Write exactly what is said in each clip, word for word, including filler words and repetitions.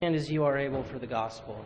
And as you are able for the gospel.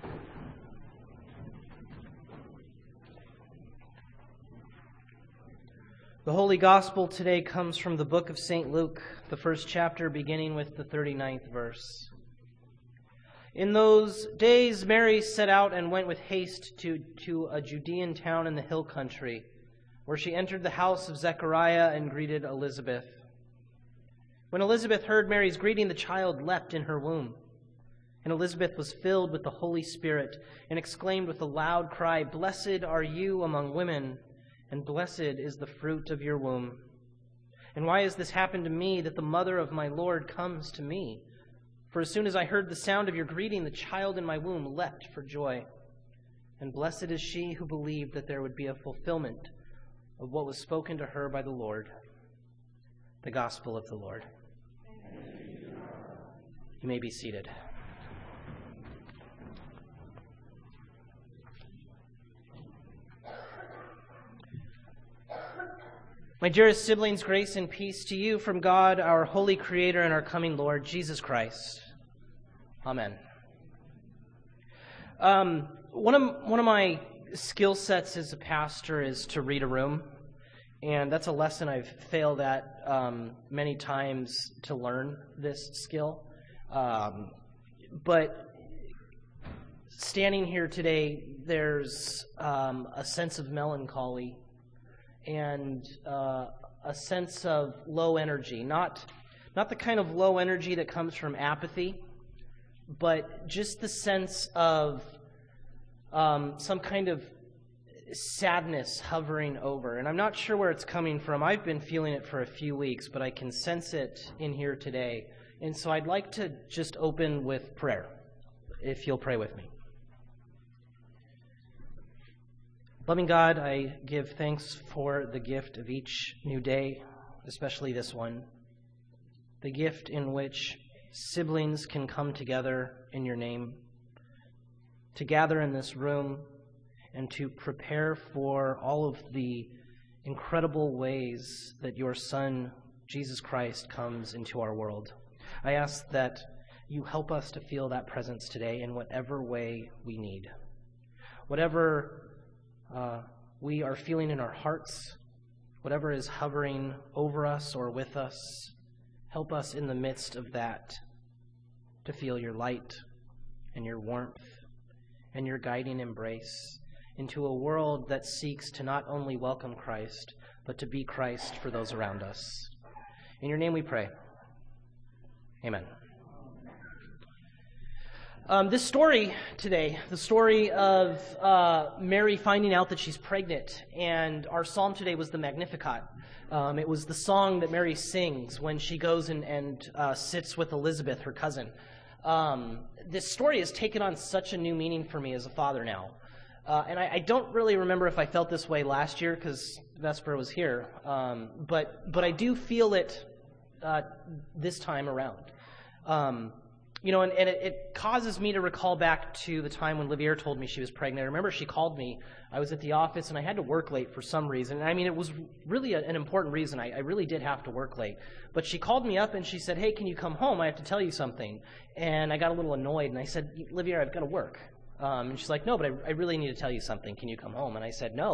The Holy Gospel today comes from the book of Saint Luke, the first chapter, beginning with the thirty-ninth verse. In those days Mary set out and went with haste to, to a Judean town in the hill country, where she entered the house of Zechariah and greeted Elizabeth. When Elizabeth heard Mary's greeting, the child leapt in her womb. And Elizabeth was filled with the Holy Spirit and exclaimed with a loud cry, "Blessed are you among women, and blessed is the fruit of your womb. And why has this happened to me, that the mother of my Lord comes to me? For as soon as I heard the sound of your greeting, the child in my womb leapt for joy. And blessed is she who believed that there would be a fulfillment of what was spoken to her by the Lord." The Gospel of the Lord. You may be seated. My dearest siblings, grace and peace to you from God, our holy Creator and our coming Lord, Jesus Christ. Amen. Um, one of one of my skill sets as a pastor is to read a room, and that's a lesson I've failed at um, many times to learn this skill. Um, but standing here today, there's um, a sense of melancholy and uh, a sense of low energy, not not the kind of low energy that comes from apathy, but just the sense of um, some kind of sadness hovering over. And I'm not sure where it's coming from. I've been feeling it for a few weeks, but I can sense it in here today. And so I'd like to just open with prayer, if you'll pray with me. Loving God, I give thanks for the gift of each new day, especially this one, the gift in which siblings can come together in your name, to gather in this room and to prepare for all of the incredible ways that your Son, Jesus Christ, comes into our world. I ask that you help us to feel that presence today in whatever way we need. Whatever Uh, we are feeling in our hearts, whatever is hovering over us or with us, help us in the midst of that to feel your light and your warmth and your guiding embrace into a world that seeks to not only welcome Christ, but to be Christ for those around us. In your name we pray. Amen. Um, this story today, the story of uh, Mary finding out that she's pregnant, and our psalm today was the Magnificat. Um, it was the song that Mary sings when she goes and, and uh, sits with Elizabeth, her cousin. Um, this story has taken on such a new meaning for me as a father now. Uh, and I, I don't really remember if I felt this way last year because Vesper was here, um, but, but I do feel it uh, this time around. Um You know, and, and it, it causes me to recall back to the time when Livier told me she was pregnant. I remember she called me. I was at the office, and I had to work late for some reason. I mean, it was really a, an important reason. I, I really did have to work late. But she called me up, and she said, "Hey, can you come home? I have to tell you something." And I got a little annoyed, and I said, "Livier, I've got to work." Um, and she's like, "No, but I, I really need to tell you something. Can you come home?" And I said, "No,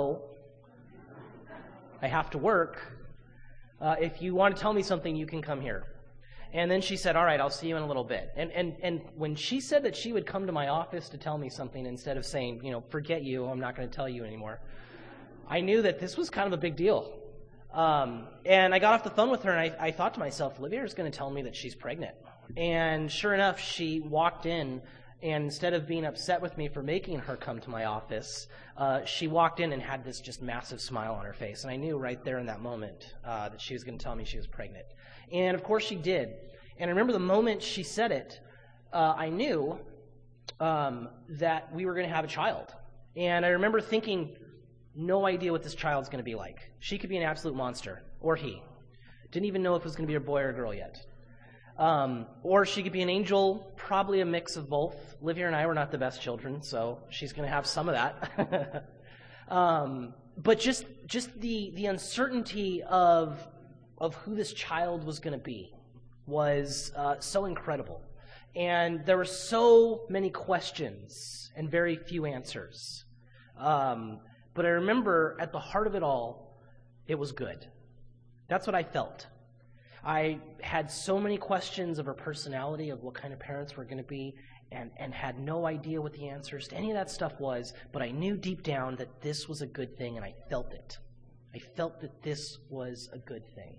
I have to work. Uh, if you want to tell me something, you can come here." And then she said, "All right, I'll see you in a little bit." And and and when she said that she would come to my office to tell me something instead of saying, you know, "Forget you, I'm not going to tell you anymore," I knew that this was kind of a big deal. Um, and I got off the phone with her, and I, I thought to myself, Livier's going to tell me that she's pregnant. And sure enough, she walked in, and instead of being upset with me for making her come to my office, uh, she walked in and had this just massive smile on her face. And I knew right there in that moment uh, that she was going to tell me she was pregnant. And of course she did. And I remember the moment she said it, uh, I knew um, that we were going to have a child. And I remember thinking, no idea what this child's going to be like. She could be an absolute monster, or he. Didn't even know if it was going to be a boy or a girl yet. Um, or she could be an angel, probably a mix of both. Livier and I were not the best children, so she's going to have some of that. um, but just just the the uncertainty of of who this child was going to be was uh, so incredible. And there were so many questions and very few answers. Um, but I remember at the heart of it all, it was good. That's what I felt. I had so many questions of her personality, of what kind of parents we're going to be, and, and had no idea what the answers to any of that stuff was, but I knew deep down that this was a good thing, and I felt it. I felt that this was a good thing.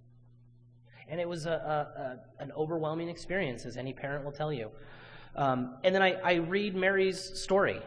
And it was a, a, a an overwhelming experience, as any parent will tell you. Um, and then I, I read Mary's story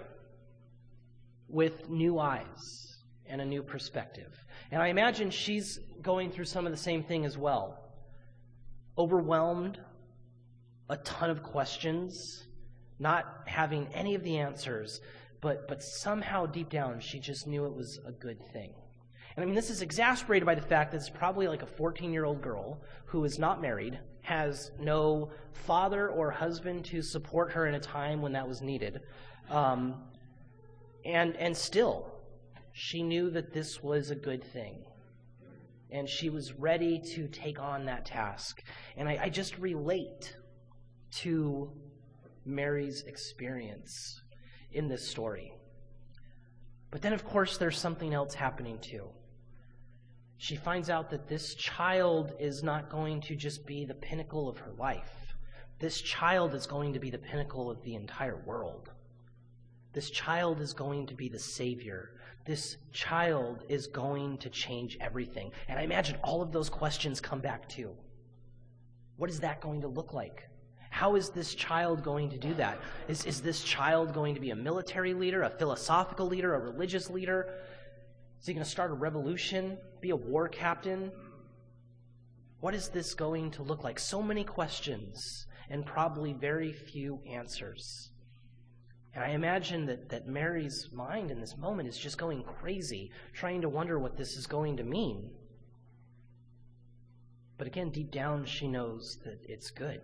with new eyes and a new perspective. And I imagine she's going through some of the same thing as well. Overwhelmed, a ton of questions, not having any of the answers, but but somehow deep down she just knew it was a good thing. And I mean, this is exasperated by the fact that it's probably like a fourteen-year-old girl who is not married, has no father or husband to support her in a time when that was needed. Um, and and still, she knew that this was a good thing. And she was ready to take on that task. And I, I just relate to Mary's experience in this story. But then, of course, there's something else happening too. She finds out that this child is not going to just be the pinnacle of her life. This child is going to be the pinnacle of the entire world. This child is going to be the Savior. This child is going to change everything. And I imagine all of those questions come back too. What is that going to look like? How is this child going to do that? Is, is this child going to be a military leader, a philosophical leader, a religious leader? Is he going to start a revolution, be a war captain? What is this going to look like? So many questions and probably very few answers. And I imagine that, that Mary's mind in this moment is just going crazy, trying to wonder what this is going to mean. But again, deep down, she knows that it's good.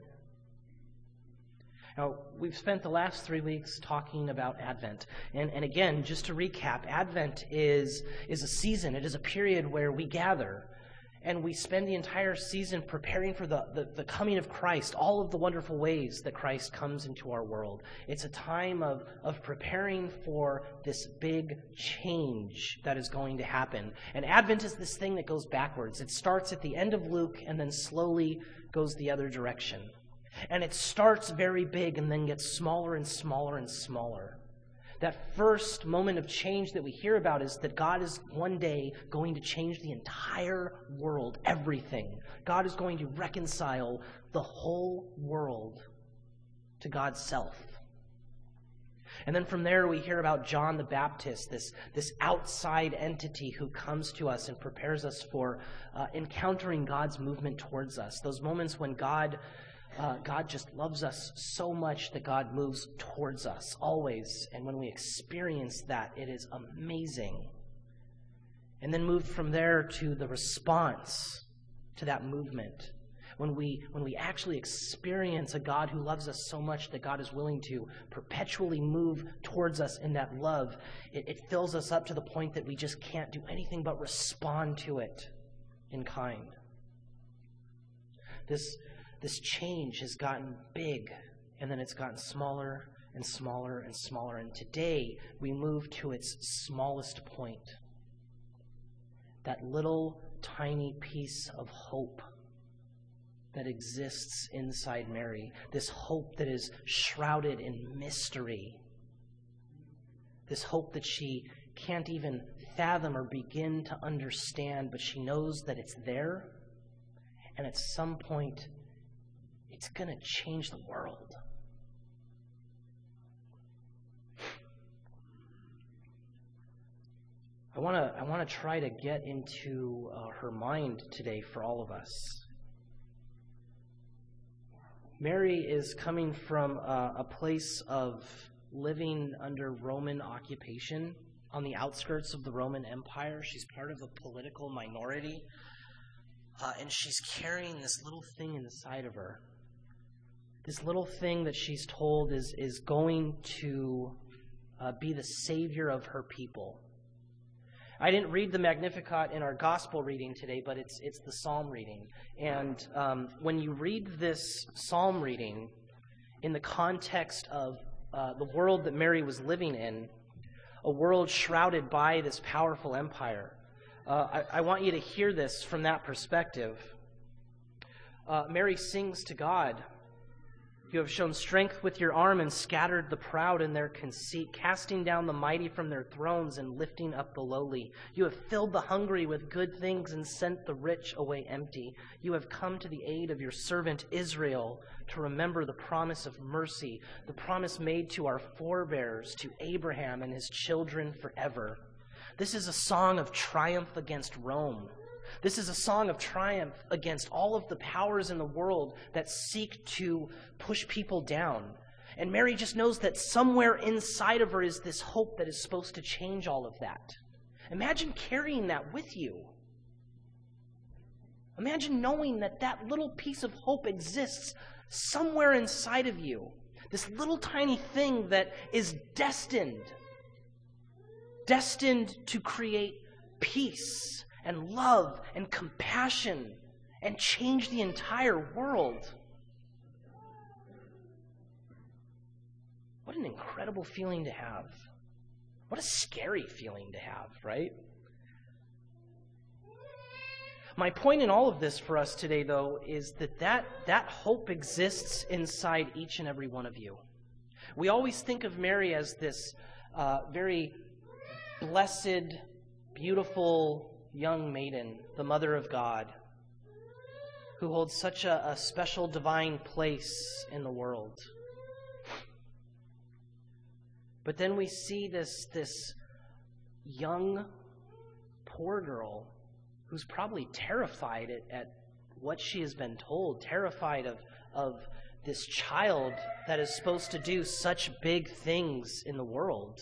Now, we've spent the last three weeks talking about Advent. And, and again, just to recap, Advent is, is a season. It is a period where we gather and we spend the entire season preparing for the, the, the coming of Christ, all of the wonderful ways that Christ comes into our world. It's a time of, of preparing for this big change that is going to happen. And Advent is this thing that goes backwards. It starts at the end of Luke and then slowly goes the other direction. And it starts very big and then gets smaller and smaller and smaller. That first moment of change that we hear about is that God is one day going to change the entire world, everything. God is going to reconcile the whole world to God's self. And then from there we hear about John the Baptist, this, this outside entity who comes to us and prepares us for uh, encountering God's movement towards us. Those moments when God Uh, God just loves us so much that God moves towards us always. And when we experience that, it is amazing. And then move from there to the response to that movement. When we, when we actually experience a God who loves us so much that God is willing to perpetually move towards us in that love, it, it fills us up to the point that we just can't do anything but respond to it in kind. This This change has gotten big, and then it's gotten smaller and smaller and smaller. And today, we move to its smallest point. That little tiny piece of hope that exists inside Mary. This hope that is shrouded in mystery. This hope that she can't even fathom or begin to understand, but she knows that it's there. And at some point, it's going to change the world. I want to I want to try to get into uh, her mind today for all of us. Mary is coming from a, a place of living under Roman occupation on the outskirts of the Roman Empire. She's part of a political minority, uh, and she's carrying this little thing inside of her. This little thing that she's told is, is going to uh, be the savior of her people. I didn't read the Magnificat in our gospel reading today, but it's it's the psalm reading. And um, when you read this psalm reading, in the context of uh, the world that Mary was living in, a world shrouded by this powerful empire. Uh, I, I want you to hear this from that perspective. Uh, Mary sings to God, "You have shown strength with your arm and scattered the proud in their conceit, casting down the mighty from their thrones and lifting up the lowly. You have filled the hungry with good things and sent the rich away empty. You have come to the aid of your servant Israel to remember the promise of mercy, the promise made to our forebears, to Abraham and his children forever." This is a song of triumph against Rome. This is a song of triumph against all of the powers in the world that seek to push people down. And Mary just knows that somewhere inside of her is this hope that is supposed to change all of that. Imagine carrying that with you. Imagine knowing that that little piece of hope exists somewhere inside of you. This little tiny thing that is destined, destined to create peace and love and compassion and change the entire world. What an incredible feeling to have. What a scary feeling to have, right? My point in all of this for us today, though, is that that, that hope exists inside each and every one of you. We always think of Mary as this uh, very blessed, beautiful young maiden, the Mother of God, who holds such a, a special divine place in the world. But then we see this, this young, poor girl who's probably terrified at, at what she has been told, terrified of, of this child that is supposed to do such big things in the world.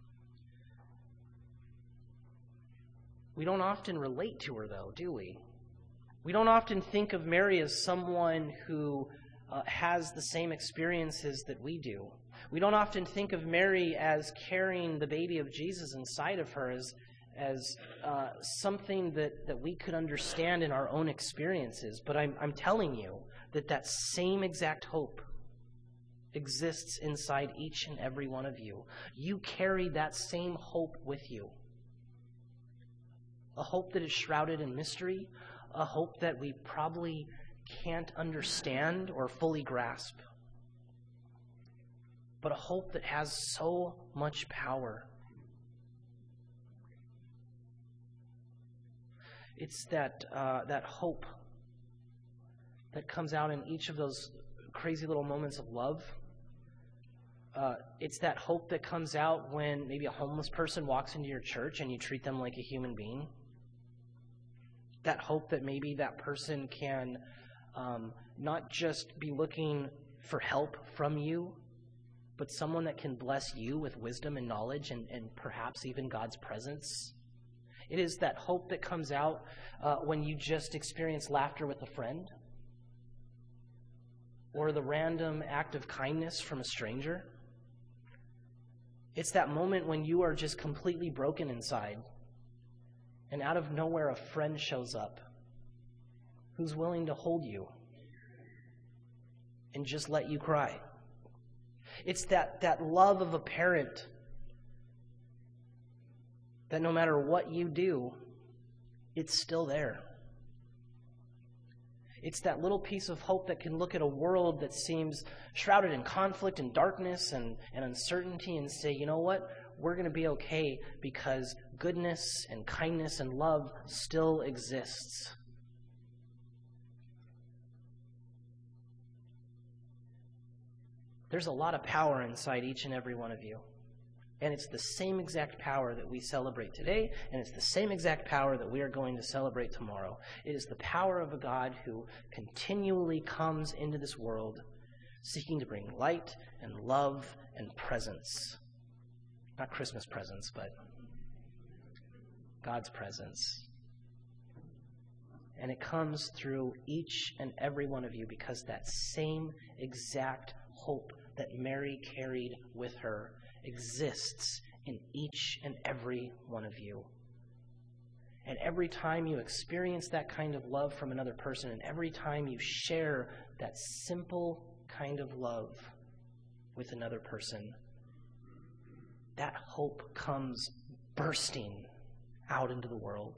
We don't often relate to her, though, do we? We don't often think of Mary as someone who uh, has the same experiences that we do. We don't often think of Mary as carrying the baby of Jesus inside of her as, as uh, something that, that we could understand in our own experiences. But I'm, I'm telling you that that same exact hope exists inside each and every one of you. You carry that same hope with you. A hope that is shrouded in mystery, a hope that we probably can't understand or fully grasp, but a hope that has so much power. It's that uh, that hope that comes out in each of those crazy little moments of love. Uh, it's that hope that comes out when maybe a homeless person walks into your church and you treat them like a human being. That hope that maybe that person can um, not just be looking for help from you, but someone that can bless you with wisdom and knowledge and, and perhaps even God's presence. It is that hope that comes out uh, when you just experience laughter with a friend, or the random act of kindness from a stranger. It's that moment when you are just completely broken inside, and out of nowhere a friend shows up who's willing to hold you and just let you cry. It's that, that love of a parent that no matter what you do, it's still there. It's that little piece of hope that can look at a world that seems shrouded in conflict and darkness and, and uncertainty and say, you know what? We're going to be okay because goodness and kindness and love still exists. There's a lot of power inside each and every one of you. And it's the same exact power that we celebrate today, and it's the same exact power that we are going to celebrate tomorrow. It is the power of a God who continually comes into this world seeking to bring light and love and presence. Not Christmas presents, but God's presence. And it comes through each and every one of you because that same exact hope that Mary carried with her exists in each and every one of you. And every time you experience that kind of love from another person, and every time you share that simple kind of love, with another person, that hope comes bursting out into the world,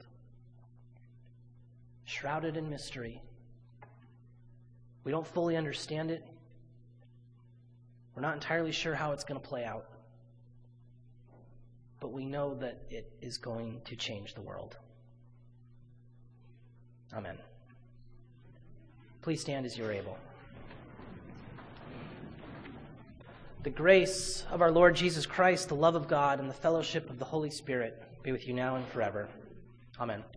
shrouded in mystery. We don't fully understand it. We're not entirely sure how it's going to play out. But we know that it is going to change the world. Amen. Please stand as you're able. The grace of our Lord Jesus Christ, the love of God, and the fellowship of the Holy Spirit be with you now and forever. Amen.